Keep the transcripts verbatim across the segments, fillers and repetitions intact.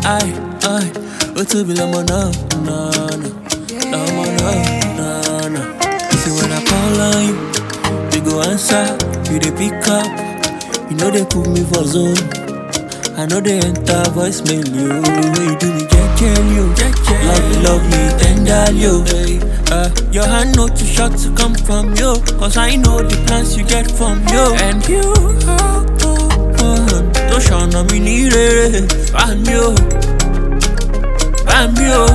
I, I, what to be lamo no, no, no, lamo no, no, no. You see when I call on you, you go answer, you dey pick up, you know they put me for zone. I know they enter voicemail you, the way you do me, get you, like you love me tender you. Uh, your hand not too short to come from you, cause I know the plans you get from you. And you, oh, oh, oh, don't show no me need it, I'm you, I'm you.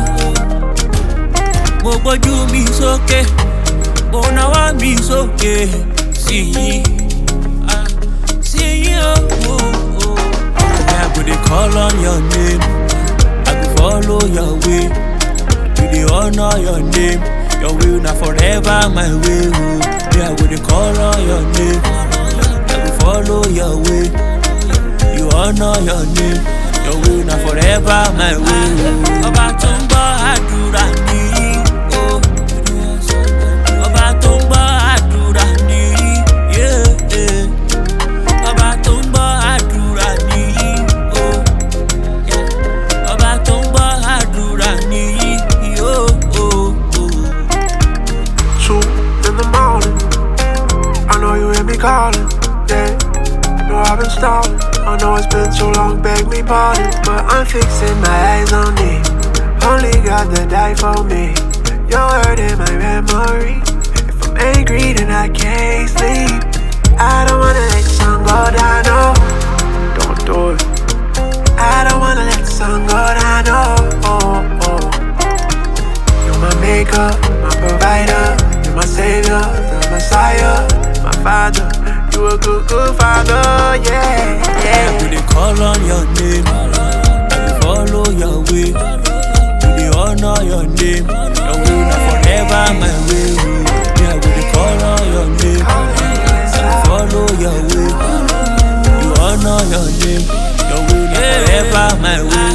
Mo boju mi soke, mo nawa mi soke. See, uh, see you, oh, oh. I go dey call on your name, I go follow your way, you dey honor your name. Your will not forever, my way. Oh. Yeah, I go dey call on your name, I go follow your way, you honor your name. Your will not forever, my way. Oh. Ọba tó ń gbọ́ àdúrà nìyí, oh. Ọba tó ń gbọ́ àdúrà nìyí, yeah, yeah. Ọba tó ń gbọ́ àdúrà nìyí, oh. Yeah. Ọba tó ń gbọ́ àdúrà nìyí, oh, oh, oh. Two in the morning, I know you hear me calling, yeah. No, I've been stalling. I know it's been too long, beg me pardon, but I'm fixing my eyes on me. Only God that died for me. You're hurting my memory. If I'm angry, then I can't sleep. I don't wanna let the sun go down, no. Don't do it. I don't wanna let the sun go down, no. Oh, oh. You're my maker, my provider. You're my savior, the Messiah, my father. You a good, good father, yeah, yeah. I go dey call on your name, I go follow your way, you dey honor your name. Your will not forever, my way. Yeah, I go dey call on your name, I go follow your way, you honor your name. Your will not forever, my way.